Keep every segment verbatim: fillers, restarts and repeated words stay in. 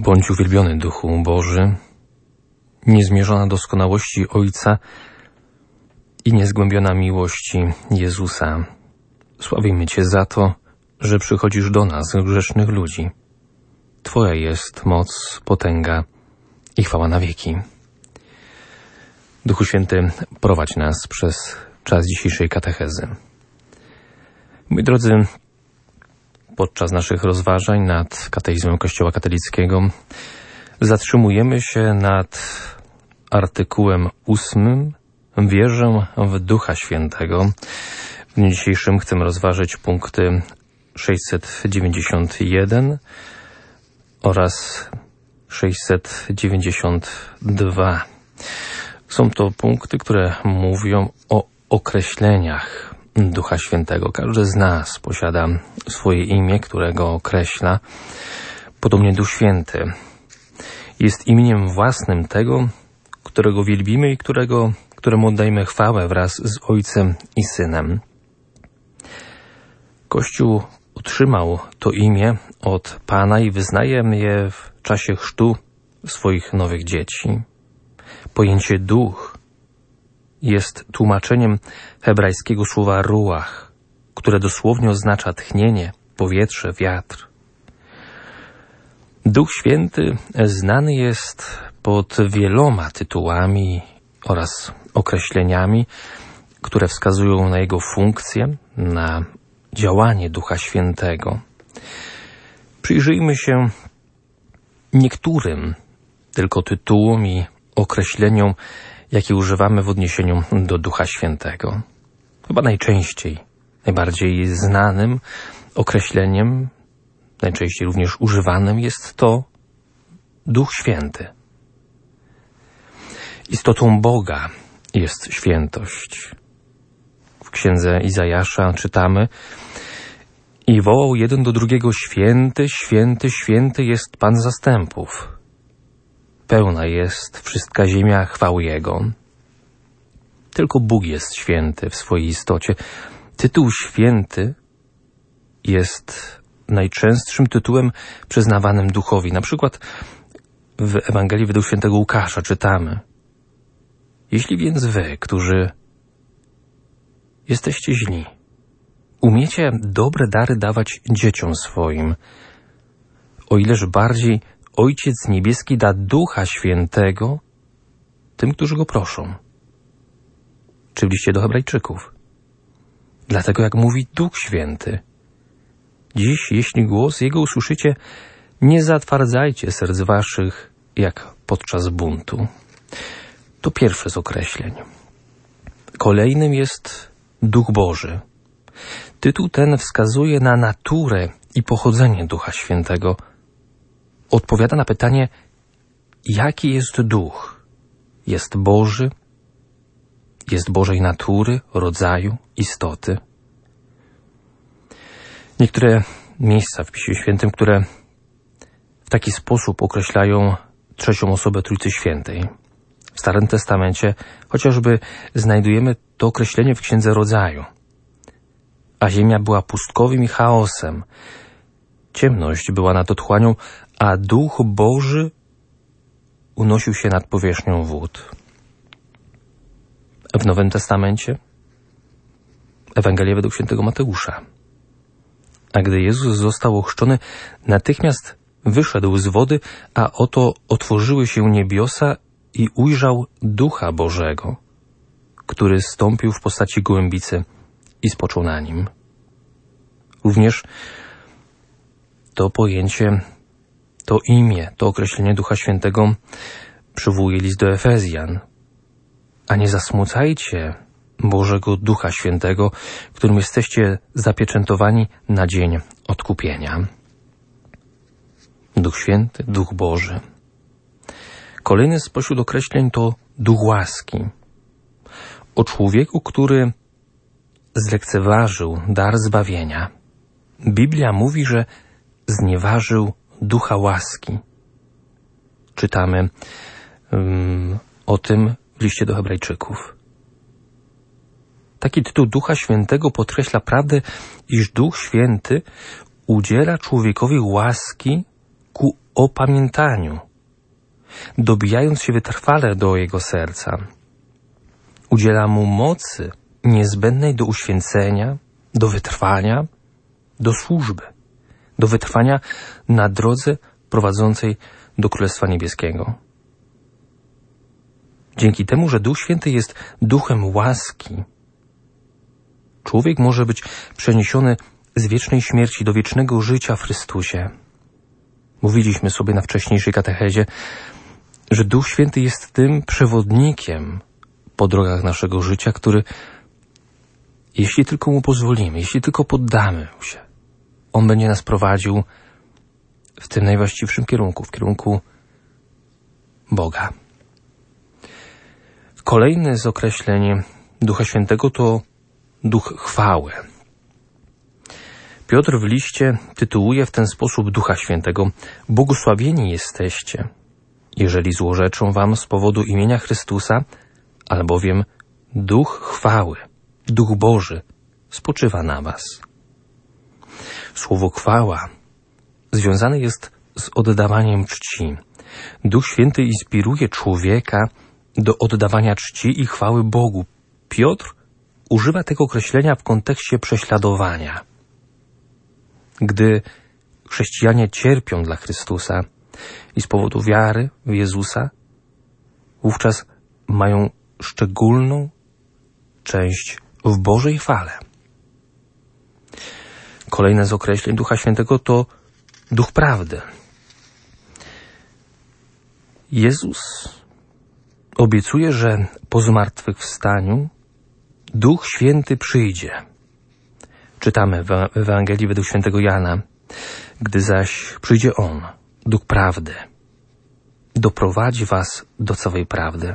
Bądź uwielbiony, Duchu Boży, niezmierzona doskonałości Ojca i niezgłębiona miłości Jezusa. Sławimy Cię za to, że przychodzisz do nas, grzesznych ludzi. Twoja jest moc, potęga i chwała na wieki. Duchu Święty, prowadź nas przez czas dzisiejszej katechezy. Moi drodzy, podczas naszych rozważań nad kateizmem Kościoła katolickiego zatrzymujemy się nad artykułem ósmym. Wierzę w Ducha Świętego. W dniu dzisiejszym chcemy rozważyć punkty sześćset dziewięćdziesiąt jeden oraz sześćset dziewięćdziesiąt dwa. Są to punkty, które mówią o określeniach Ducha Świętego. Każdy z nas posiada swoje imię, które go określa. Podobnie Duch Święty jest imieniem własnym tego, którego wielbimy i którego, któremu oddajemy chwałę wraz z Ojcem i Synem. Kościół otrzymał to imię od Pana i wyznaje je w czasie chrztu swoich nowych dzieci. Pojęcie duch jest tłumaczeniem hebrajskiego słowa ruach, które dosłownie oznacza tchnienie, powietrze, wiatr. Duch Święty znany jest pod wieloma tytułami oraz określeniami, które wskazują na jego funkcję, na działanie Ducha Świętego. Przyjrzyjmy się niektórym tylko tytułom i określeniom, jakie używamy w odniesieniu do Ducha Świętego. Chyba najczęściej, najbardziej znanym określeniem, najczęściej również używanym jest to Duch Święty. Istotą Boga jest świętość. W księdze Izajasza czytamy: i wołał jeden do drugiego: święty, święty, święty jest Pan zastępów. Pełna jest wszystka ziemia chwały Jego. Tylko Bóg jest święty w swojej istocie. Tytuł święty jest najczęstszym tytułem przyznawanym Duchowi. Na przykład w Ewangelii według świętego Łukasza czytamy: jeśli więc wy, którzy jesteście źli, umiecie dobre dary dawać dzieciom swoim, o ileż bardziej Ojciec Niebieski da Ducha Świętego tym, którzy Go proszą. Czy w liście do Hebrajczyków. Dlatego jak mówi Duch Święty: dziś, jeśli głos Jego usłyszycie, nie zatwardzajcie serc waszych, jak podczas buntu. To pierwsze z określeń. Kolejnym jest Duch Boży. Tytuł ten wskazuje na naturę i pochodzenie Ducha Świętego. Odpowiada na pytanie, jaki jest Duch? Jest Boży? Jest Bożej natury, rodzaju, istoty? Niektóre miejsca w Piśmie Świętym, które w taki sposób określają trzecią osobę Trójcy Świętej. W Starym Testamencie chociażby znajdujemy to określenie w Księdze Rodzaju. A ziemia była pustkowiem i chaosem. Ciemność była nad otchłanią, a Duch Boży unosił się nad powierzchnią wód. W Nowym Testamencie Ewangelia według świętego Mateusza. A gdy Jezus został ochrzczony, natychmiast wyszedł z wody, a oto otworzyły się niebiosa i ujrzał Ducha Bożego, który zstąpił w postaci gołębicy i spoczął na nim. Również to pojęcie, to imię, to określenie Ducha Świętego przywołuje list do Efezjan. A nie zasmucajcie Bożego Ducha Świętego, którym jesteście zapieczętowani na dzień odkupienia. Duch Święty, Duch Boży. Kolejny spośród określeń to Duch łaski. O człowieku, który zlekceważył dar zbawienia. Biblia mówi, że znieważył Ducha łaski. Czytamy um, o tym w liście do Hebrajczyków. Taki tytuł Ducha Świętego podkreśla prawdę, iż Duch Święty udziela człowiekowi łaski ku opamiętaniu, dobijając się wytrwale do jego serca. Udziela mu mocy niezbędnej do uświęcenia, do wytrwania, do służby, do wytrwania na drodze prowadzącej do Królestwa Niebieskiego. Dzięki temu, że Duch Święty jest duchem łaski, człowiek może być przeniesiony z wiecznej śmierci do wiecznego życia w Chrystusie. Mówiliśmy sobie na wcześniejszej katechezie, że Duch Święty jest tym przewodnikiem po drogach naszego życia, który, jeśli tylko mu pozwolimy, jeśli tylko poddamy mu się, on będzie nas prowadził w tym najwłaściwszym kierunku, w kierunku Boga. Kolejne z określeń Ducha Świętego to Duch chwały. Piotr w liście tytułuje w ten sposób Ducha Świętego: błogosławieni jesteście, jeżeli złorzeczą wam z powodu imienia Chrystusa, albowiem Duch chwały, Duch Boży spoczywa na was. Słowo chwała związane jest z oddawaniem czci. Duch Święty inspiruje człowieka do oddawania czci i chwały Bogu. Piotr używa tego określenia w kontekście prześladowania. Gdy chrześcijanie cierpią dla Chrystusa i z powodu wiary w Jezusa, wówczas mają szczególną część w Bożej chwale. Kolejne z określeń Ducha Świętego to Duch Prawdy. Jezus obiecuje, że po zmartwychwstaniu Duch Święty przyjdzie. Czytamy w Ewangelii według świętego Jana: gdy zaś przyjdzie On, Duch Prawdy, doprowadzi was do całej prawdy.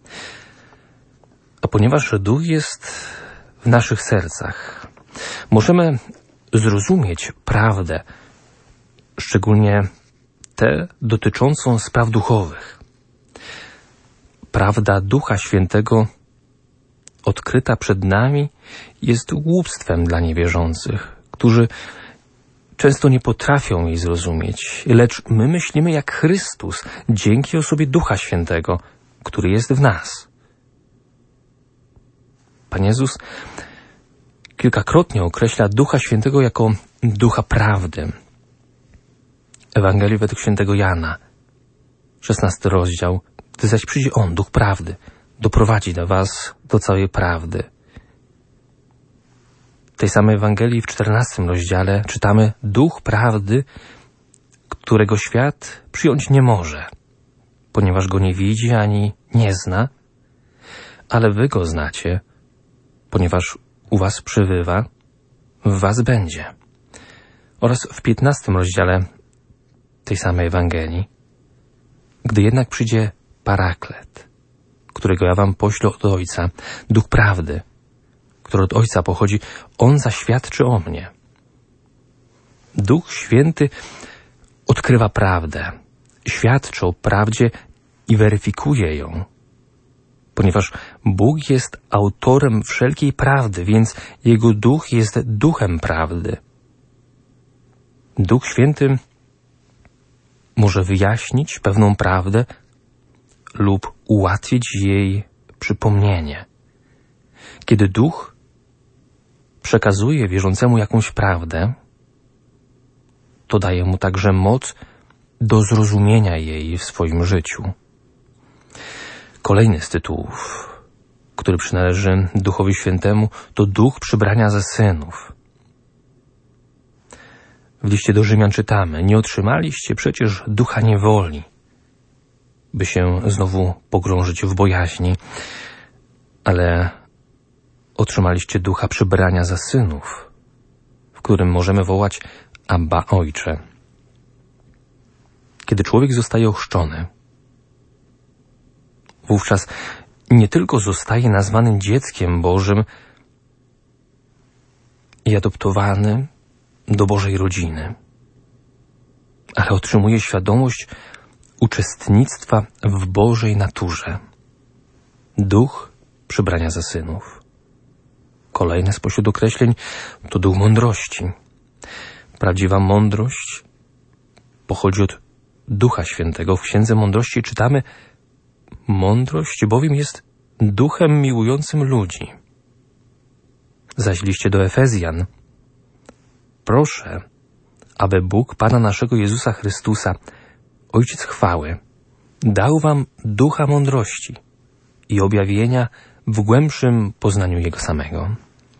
A ponieważ Duch jest w naszych sercach, możemy zrozumieć prawdę, szczególnie tę dotyczącą spraw duchowych. Prawda Ducha Świętego odkryta przed nami jest głupstwem dla niewierzących, którzy często nie potrafią jej zrozumieć, lecz my myślimy jak Chrystus dzięki osobie Ducha Świętego, który jest w nas. Pan Jezus kilkakrotnie określa Ducha Świętego jako Ducha Prawdy. Ewangelii według świętego Jana, szesnasty rozdział: gdy zaś przyjdzie On, Duch Prawdy, doprowadzi do was do całej prawdy. W tej samej Ewangelii w czternastym rozdziale czytamy: Duch Prawdy, którego świat przyjąć nie może, ponieważ go nie widzi ani nie zna, ale wy go znacie, ponieważ u was przebywa, w was będzie. Oraz w piętnastym rozdziale tej samej Ewangelii: gdy jednak przyjdzie Paraklet, którego ja wam poślę od Ojca, Duch Prawdy, który od Ojca pochodzi, On zaświadczy o mnie. Duch Święty odkrywa prawdę, świadczy o prawdzie i weryfikuje ją. Ponieważ Bóg jest autorem wszelkiej prawdy, więc Jego Duch jest duchem prawdy. Duch Święty może wyjaśnić pewną prawdę lub ułatwić jej przypomnienie. Kiedy Duch przekazuje wierzącemu jakąś prawdę, to daje mu także moc do zrozumienia jej w swoim życiu. Kolejny z tytułów, który przynależy Duchowi Świętemu, to Duch przybrania ze synów. W liście do Rzymian czytamy: nie otrzymaliście przecież ducha niewoli, by się znowu pogrążyć w bojaźni, ale otrzymaliście ducha przybrania za synów, w którym możemy wołać: Abba, Ojcze. Kiedy człowiek zostaje ochrzczony, wówczas nie tylko zostaje nazwany dzieckiem Bożym i adoptowany do Bożej rodziny, ale otrzymuje świadomość uczestnictwa w Bożej naturze. Duch przybrania za synów. Kolejne spośród określeń to duch mądrości. Prawdziwa mądrość pochodzi od Ducha Świętego w Księdze Mądrości czytamy: mądrość bowiem jest duchem miłującym ludzi. Zaś w liście do Efezjan: proszę, aby Bóg Pana naszego Jezusa Chrystusa, Ojciec chwały, dał wam ducha mądrości i objawienia w głębszym poznaniu Jego samego.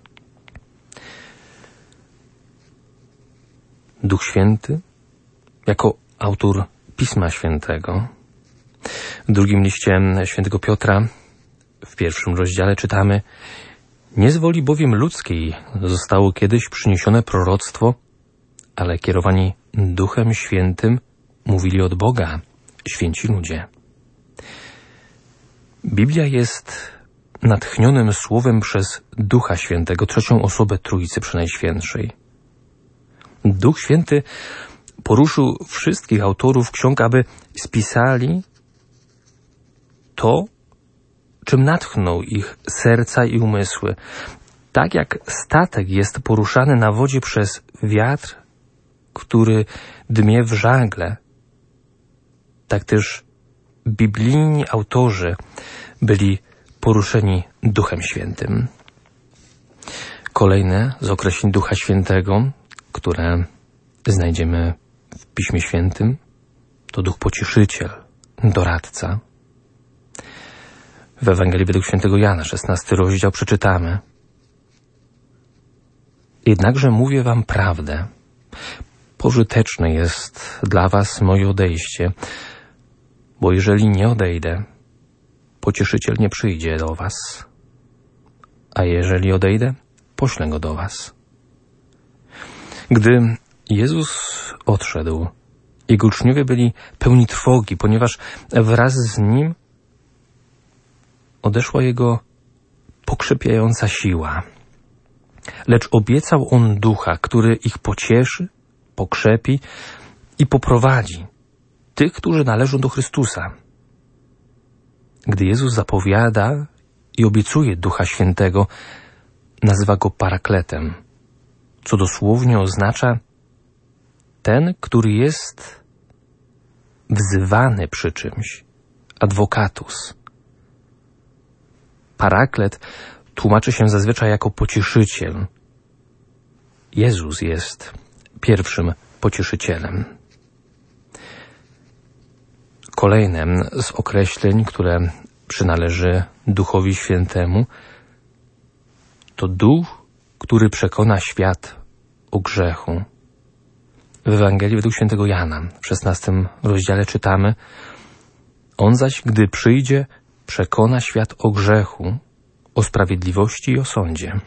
Duch Święty jako autor Pisma Świętego. W drugim liście świętego Piotra w pierwszym rozdziale czytamy: nie z woli bowiem ludzkiej zostało kiedyś przyniesione proroctwo, ale kierowani Duchem Świętym mówili od Boga święci ludzie. Biblia jest natchnionym słowem przez Ducha Świętego, trzecią osobę Trójcy Przenajświętszej. Duch Święty poruszył wszystkich autorów ksiąg, aby spisali to, czym natchnął ich serca i umysły. Tak jak statek jest poruszany na wodzie przez wiatr, który dmie w żagle, tak też biblijni autorzy byli poruszeni Duchem Świętym. Kolejne z określeń Ducha Świętego, które znajdziemy w Piśmie Świętym, to Duch Pocieszyciel, doradca. W Ewangelii według świętego Jana, szesnasty rozdział, przeczytamy: jednakże mówię wam prawdę. Pożyteczne jest dla was moje odejście, bo jeżeli nie odejdę, Pocieszyciel nie przyjdzie do was, a jeżeli odejdę, poślę go do was. Gdy Jezus odszedł, Jego uczniowie byli pełni trwogi, ponieważ wraz z Nim odeszła Jego pokrzepiająca siła. Lecz obiecał On Ducha, który ich pocieszy, pokrzepi i poprowadzi tych, którzy należą do Chrystusa. Gdy Jezus zapowiada i obiecuje Ducha Świętego, nazywa Go Parakletem, co dosłownie oznacza ten, który jest wzywany przy czymś, advocatus. Paraklet tłumaczy się zazwyczaj jako pocieszyciel. Jezus jest pierwszym pocieszycielem. Kolejnym z określeń, które przynależy Duchowi Świętemu, to Duch, który przekona świat o grzechu. W Ewangelii według świętego Jana w szesnastym rozdziale czytamy: on zaś, gdy przyjdzie, przekona świat o grzechu, o sprawiedliwości i o sądzie.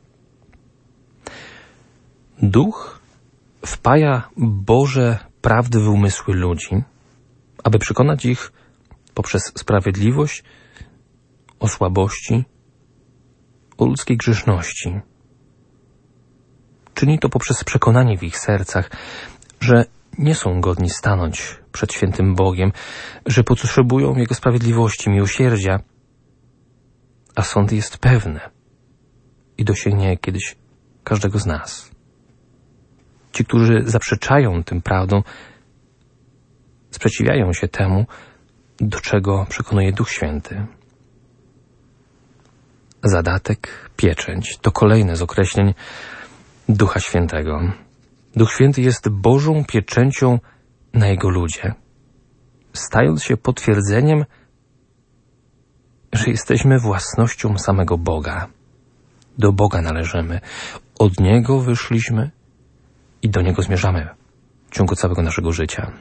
Duch wpaja Boże prawdy w umysły ludzi, aby przekonać ich poprzez sprawiedliwość o słabości, o ludzkiej grzeszności. Czyni to poprzez przekonanie w ich sercach, że nie są godni stanąć przed świętym Bogiem, że potrzebują Jego sprawiedliwości, miłosierdzia, a sąd jest pewny i dosięgnie kiedyś każdego z nas. Ci, którzy zaprzeczają tym prawdom, sprzeciwiają się temu, do czego przekonuje Duch Święty. Zadatek, pieczęć to kolejne z określeń Ducha Świętego. Duch Święty jest Bożą pieczęcią na Jego ludzie, stając się potwierdzeniem, że jesteśmy własnością samego Boga. Do Boga należymy, od Niego wyszliśmy i do Niego zmierzamy w ciągu całego naszego życia.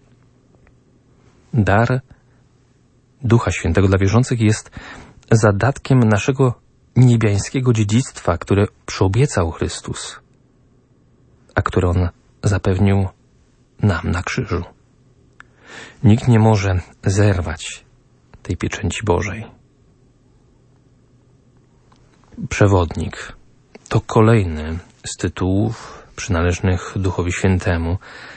Dar Ducha Świętego dla wierzących jest zadatkiem naszego niebiańskiego dziedzictwa, które przyobiecał Chrystus, a które On zapewnił nam na krzyżu. Nikt nie może zerwać tej pieczęci Bożej. Przewodnik to kolejny z tytułów przynależnych Duchowi Świętemu.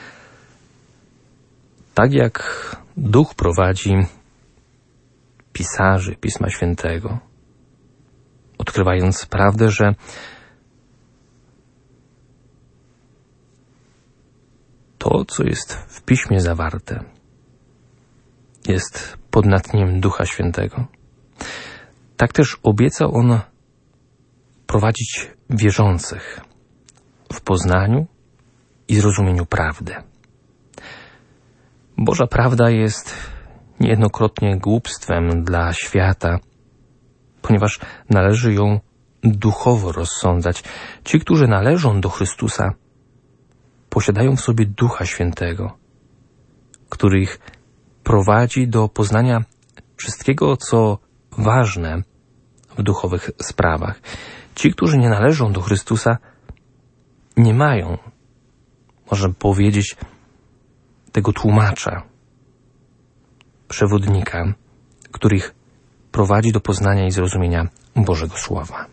Tak jak Duch prowadzi pisarzy Pisma Świętego, odkrywając prawdę, że to to, co jest w Piśmie zawarte, jest pod natchnieniem Ducha Świętego. Tak też obiecał On prowadzić wierzących w poznaniu i zrozumieniu prawdy. Boża prawda jest niejednokrotnie głupstwem dla świata, ponieważ należy ją duchowo rozsądzać. Ci, którzy należą do Chrystusa, posiadają w sobie Ducha Świętego, który ich prowadzi do poznania wszystkiego, co ważne w duchowych sprawach. Ci, którzy nie należą do Chrystusa, nie mają, można powiedzieć, tego tłumacza, przewodnika, który ich prowadzi do poznania i zrozumienia Bożego Słowa.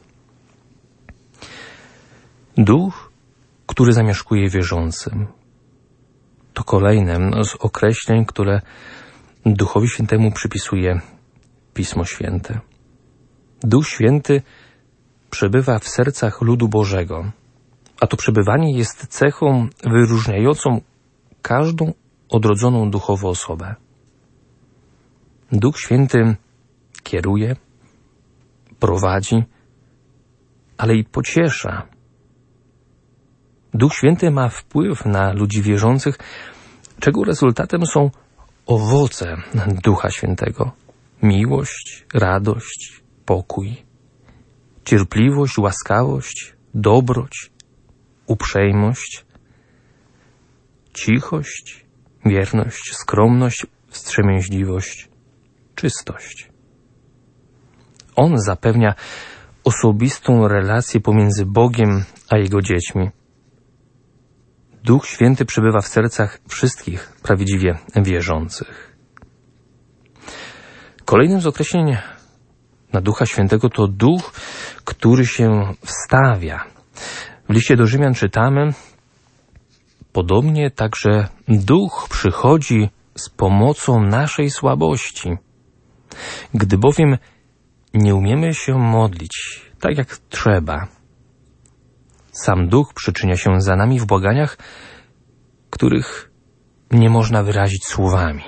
Duch, który zamieszkuje wierzącym, to kolejne z określeń, które Duchowi Świętemu przypisuje Pismo Święte. Duch Święty przebywa w sercach ludu Bożego, a to przebywanie jest cechą wyróżniającą każdą odrodzoną duchowo osobę. Duch Święty kieruje, prowadzi, ale i pociesza. Duch Święty ma wpływ na ludzi wierzących, czego rezultatem są owoce Ducha Świętego. Miłość, radość, pokój, cierpliwość, łaskawość, dobroć, uprzejmość, cichość, wierność, skromność, wstrzemięźliwość, czystość. On zapewnia osobistą relację pomiędzy Bogiem a Jego dziećmi. Duch Święty przebywa w sercach wszystkich prawdziwie wierzących. Kolejnym z określeń na Ducha Świętego to Duch, który się wstawia. W liście do Rzymian czytamy: podobnie także Duch przychodzi z pomocą naszej słabości. Gdy bowiem nie umiemy się modlić tak jak trzeba, sam Duch przyczynia się za nami w błaganiach, których nie można wyrazić słowami.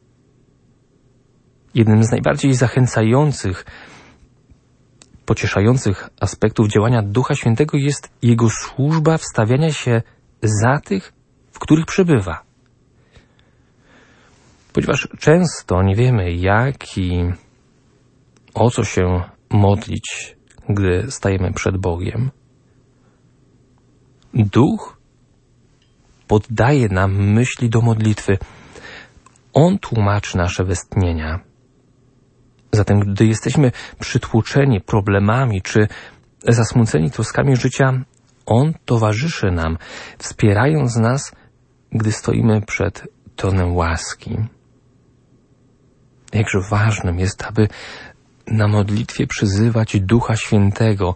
Jednym z najbardziej zachęcających, pocieszających aspektów działania Ducha Świętego jest Jego służba wstawiania się za tych, w których przebywa. Ponieważ często nie wiemy, jak i o co się modlić, gdy stajemy przed Bogiem, Duch poddaje nam myśli do modlitwy. On tłumaczy nasze westchnienia. Zatem, gdy jesteśmy przytłoczeni problemami czy zasmuceni troskami życia, On towarzyszy nam, wspierając nas, gdy stoimy przed tronem łaski. Jakże ważnym jest, aby na modlitwie przyzywać Ducha Świętego,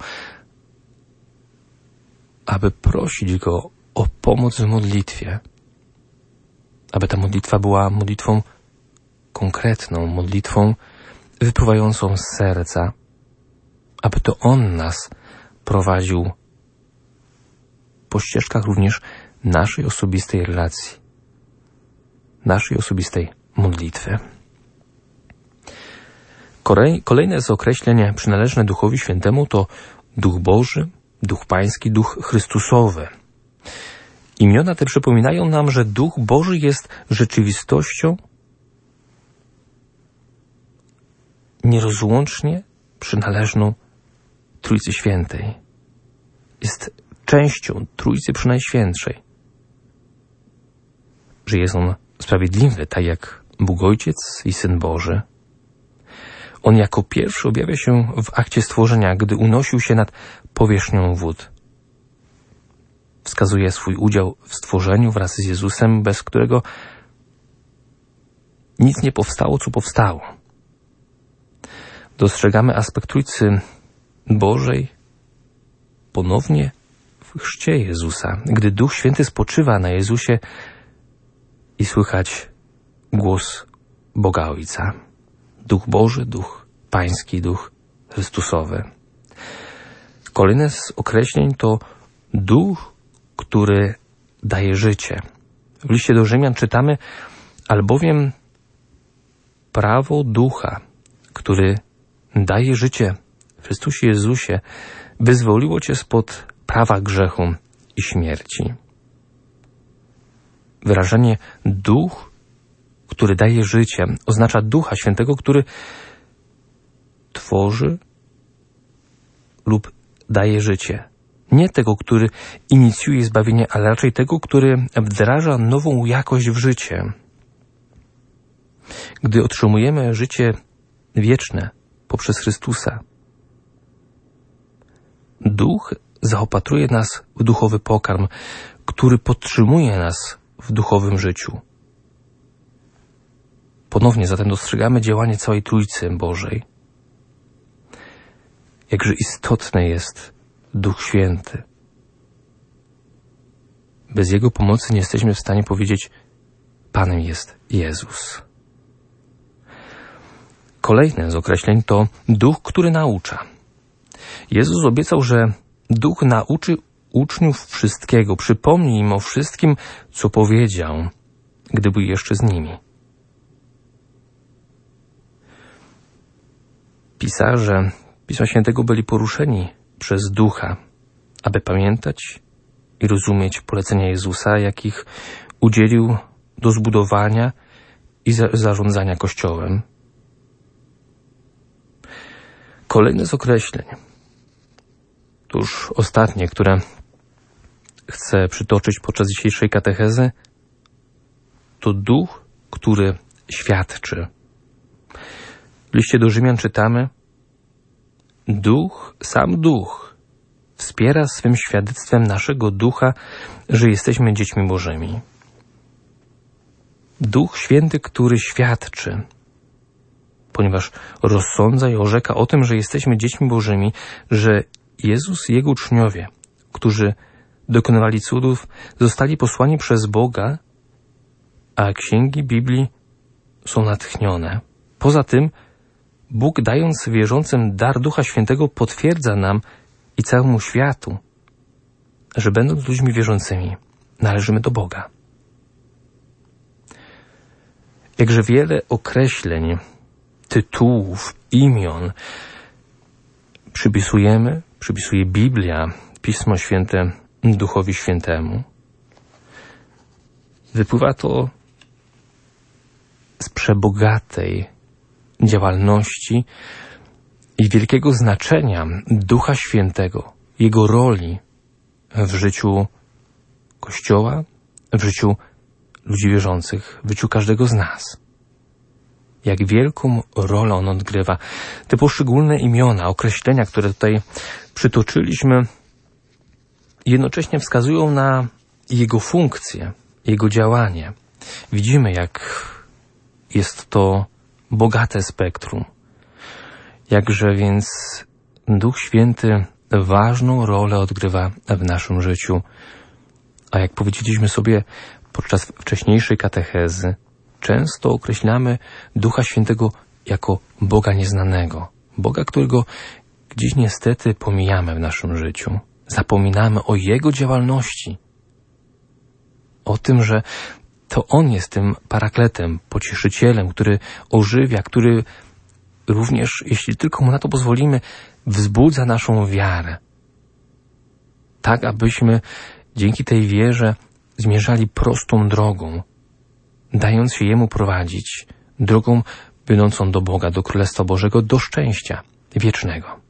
aby prosić Go o pomoc w modlitwie, aby ta modlitwa była modlitwą konkretną, modlitwą wypływającą z serca, aby to On nas prowadził po ścieżkach również naszej osobistej relacji, naszej osobistej modlitwy. Kolejne z określeń przynależne Duchowi Świętemu to Duch Boży, Duch Pański, Duch Chrystusowy. Imiona te przypominają nam, że Duch Boży jest rzeczywistością nierozłącznie przynależną Trójcy Świętej. Jest częścią Trójcy Przynajświętszej. Że jest On sprawiedliwy, tak jak Bóg Ojciec i Syn Boży. On jako pierwszy objawia się w akcie stworzenia, gdy unosił się nad powierzchnią wód. Wskazuje swój udział w stworzeniu wraz z Jezusem, bez którego nic nie powstało, co powstało. Dostrzegamy aspekt Trójcy Bożej ponownie w chrzcie Jezusa, gdy Duch Święty spoczywa na Jezusie i słychać głos Boga Ojca. Duch Boży, Duch Pański, Duch Chrystusowy. Kolejne z określeń to Duch, który daje życie. W liście do Rzymian czytamy: albowiem prawo ducha, który daje życie w Chrystusie Jezusie, wyzwoliło cię spod prawa grzechu i śmierci. Wyrażenie duch, który daje życie, oznacza Ducha Świętego, który tworzy lub daje życie. Nie tego, który inicjuje zbawienie, ale raczej tego, który wdraża nową jakość w życie. Gdy otrzymujemy życie wieczne poprzez Chrystusa, Duch zaopatruje nas w duchowy pokarm, który podtrzymuje nas w duchowym życiu. Ponownie zatem dostrzegamy działanie całej Trójcy Bożej. Jakże istotny jest Duch Święty. Bez Jego pomocy nie jesteśmy w stanie powiedzieć: Panem jest Jezus. Kolejne z określeń to Duch, który naucza. Jezus obiecał, że Duch nauczy uczniów wszystkiego, przypomni im o wszystkim, co powiedział, gdy był jeszcze z nimi. Pisarze Pisma Świętego byli poruszeni przez Ducha, aby pamiętać i rozumieć polecenia Jezusa, jakich udzielił do zbudowania i za- zarządzania Kościołem. Kolejne z określeń, to już ostatnie, które chcę przytoczyć podczas dzisiejszej katechezy, to Duch, który świadczy. W liście do Rzymian czytamy: Duch, sam Duch wspiera swym świadectwem naszego ducha, że jesteśmy dziećmi Bożymi. Duch Święty, który świadczy, ponieważ rozsądza i orzeka o tym, że jesteśmy dziećmi Bożymi, że Jezus i Jego uczniowie, którzy dokonywali cudów, zostali posłani przez Boga, a księgi Biblii są natchnione. Poza tym Bóg, dając wierzącym dar Ducha Świętego, potwierdza nam i całemu światu, że będąc ludźmi wierzącymi, należymy do Boga. Jakże wiele określeń, tytułów, imion przypisujemy, przypisuje Biblia, Pismo Święte Duchowi Świętemu. Wypływa to z przebogatej działalności i wielkiego znaczenia Ducha Świętego, Jego roli w życiu Kościoła, w życiu ludzi wierzących, w życiu każdego z nas. Jak wielką rolę On odgrywa. Te poszczególne imiona, określenia, które tutaj przytoczyliśmy, jednocześnie wskazują na Jego funkcję, Jego działanie. Widzimy, jak jest to bogate spektrum. Jakże więc Duch Święty ważną rolę odgrywa w naszym życiu. A jak powiedzieliśmy sobie podczas wcześniejszej katechezy, często określamy Ducha Świętego jako Boga nieznanego. Boga, którego gdzieś niestety pomijamy w naszym życiu. Zapominamy o Jego działalności. O tym, że to On jest tym parakletem, pocieszycielem, który ożywia, który również, jeśli tylko Mu na to pozwolimy, wzbudza naszą wiarę. Tak, abyśmy dzięki tej wierze zmierzali prostą drogą, dając się Jemu prowadzić, drogą będącą do Boga, do Królestwa Bożego, do szczęścia wiecznego.